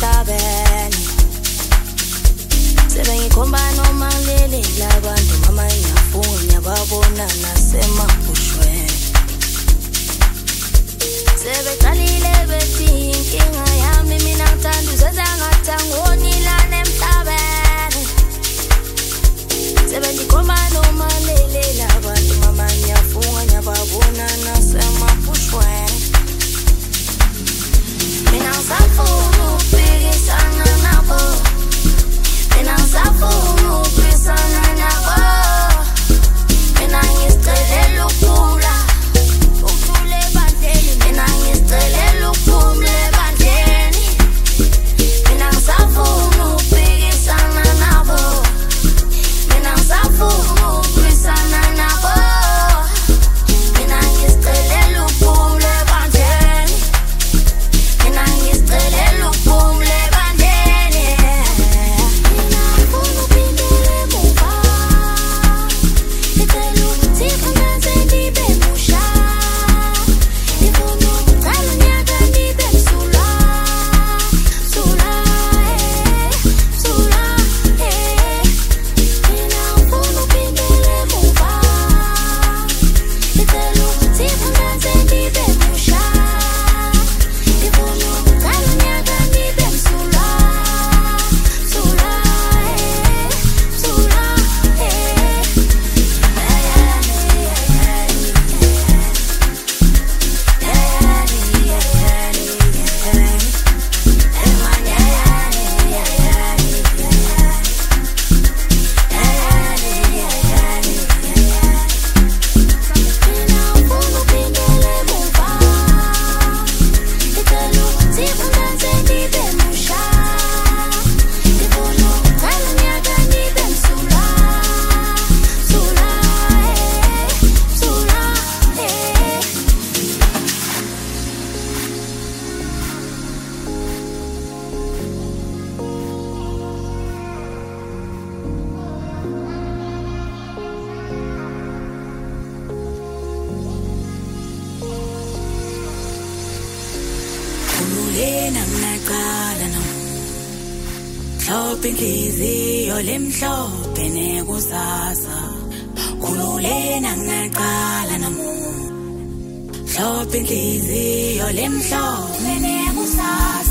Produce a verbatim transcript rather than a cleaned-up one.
emhlabeni sebengikhomba noma lele labantu mama ngiyafunga ngiyababona nasemabushweni sebeqalile bethi inkinga yami mina ngithanda uzenza ngathi angoni lana emhlabeni sebengikhomba noma lele labantu mama ngiyafunga ngiyababona nasemabushweni mina ngisafuna ukubhekisana nabo mina ngisafuna ukubhekisana nabo mina ngisicela ukuphula ukuphula ebandleni mina ngisicela ukuphumula ebandleni mina ngisafuna ukubhekisana nabo mina ngisafuna ukubhekisana nabo mina ngisicela ukuphumula ebandleni mina ngisicela ukuphumula ebandleni mina ngifuna uphindele emuva ngicela ukuthi kungaze nibe musha ngifuna ukuqala unyaka nibe msulwa msulwa eh msulwa eh mina ngifuna uphindele emuva ngicela ukuthi kungaze nibe musha ngifuna ukuqala unyaka nibe msulwa msulwa eh msulwa Khululena ngaqala nami mhlophe inhliziyo lemhlophe nekusasa khululena ngaqala nami mhlophe inhliziyo lemhlophe nekusasa